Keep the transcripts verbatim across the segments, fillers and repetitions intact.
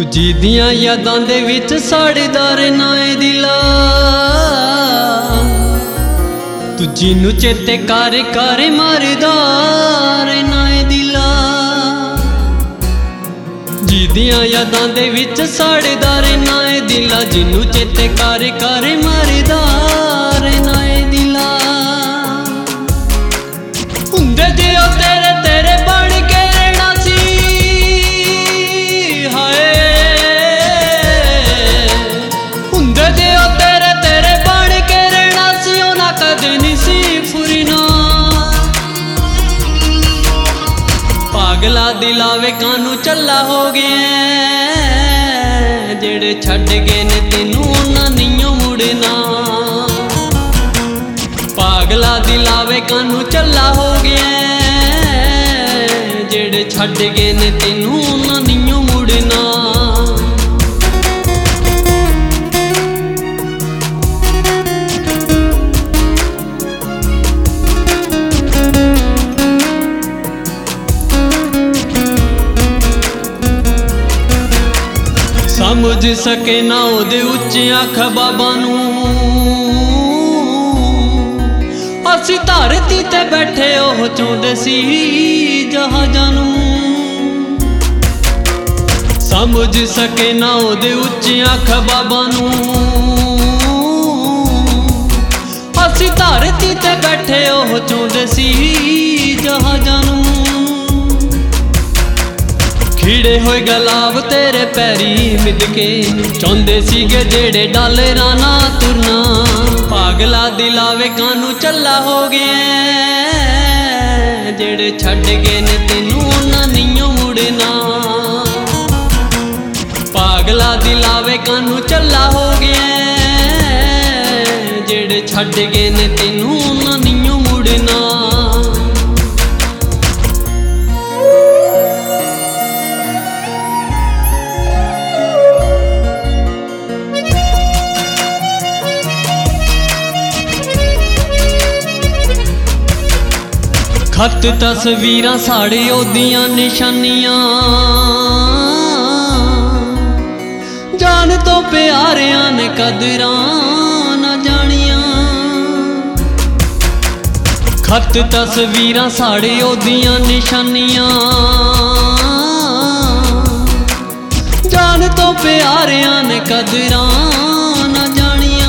तुझी दियां यादां दे विच साड़दा रहना ए दिला, तुझी नू चेते कर कर मरदा रहना ए दिला। जी दियां यादां दे विच साड़दा रहना ए दिला, जिनू चेते कर कर मरदा रहना ए दिला। हुंदे जे ओ तेरे तेरे बन के रहना सी, हाय हुंदे जे ओ तेरे तेरे बन के रहना सी, ओ ना कदे नहीं सी फुरना। पागला दिलावे कानू चला हो गया, जेड़े छड़ गए ने तेनू उन्हां नहीं मुड़ना। पागला दिलावे कानू चला हो गया, जेड़े छड़ गए ने तेनू उन्हां नहीं मुड़ना। समझ सके ना ओदे उच्चे अख बाबा नू, असी धरती ते बैठे ओह चाहुंदे सी जहाजां नू। समझ सके ना ओदे उच्चे अख बाबा नू, असी धरती ते बैठे ओह चाहुंदे सी जहाजां नू। खिड़े होए गलाब तेरे पैरी मिल के, चाहुंदे सीगे जेड़े डालरा ना तुरना। पागला दिलावे कानू चला हो गया, जेड़े छड़ गए ने तेनू उन्हां नहीं मुड़ना। पागला दिलावे कानू चला हो गया, जेड़े छड़ गए ने तेनू उन्हां नहीं मुड़ना। खत तस्वीरां साड़े ओदियां निशानियां, जान तो प्यारियां ने कदरां ना जानियां। खत तस्वीरां साड़े ओदियां निशानियां, जान तो प्यारियां ने कदरां ना जानियां।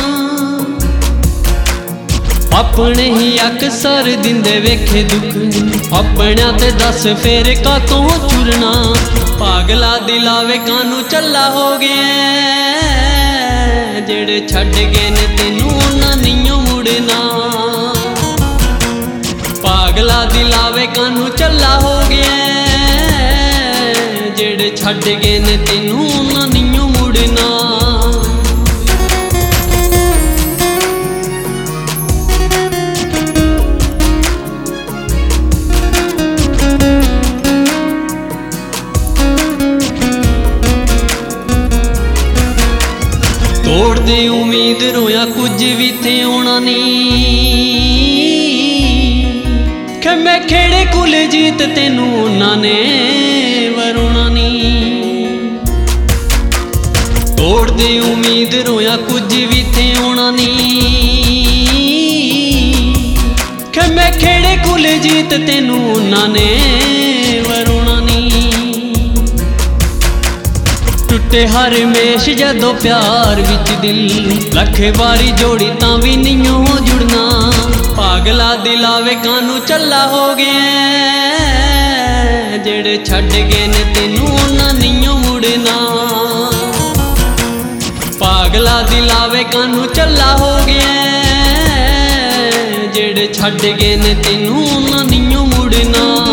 अपने ही अक्सर दिंदे वेखे दुख, अपने ते दस फेर का तो चुरना। पागला दिलावे कानू चला हो गया, जेड़े छड़ गए ने तेनू उन्हां नहीं मुड़ना। पागला दिलावे कानू चला हो गया, जेड़े छड़ गए ने तेनू उन्हां नहीं मुड़ना। तोड़ दे उम्मीद रोया कुछ भी थे होना नहीं, खम्मे खेड़े कुल जीत तेनू उन्होंने वरुणा नहीं। तोड़ दे उम्मीद रोया कुछ भी थे होना नहीं, खम्मे खेड़े कुल जीत तेनू उन्होंने वरुणा नहीं। टुटे हर मेश जदों प्यार विच दिल, लख बारी जोड़ी तां भी नहीं हो जुड़ना। पागला दिलावे कानू चला हो गया, जेड़े छड़ गए ने तेनू उन्हां नहीं मुड़ना। पागला दिलावे कानू चला हो गया, जेड़े छड़ गए ने तेनू उन्हां नहीं मुड़ना।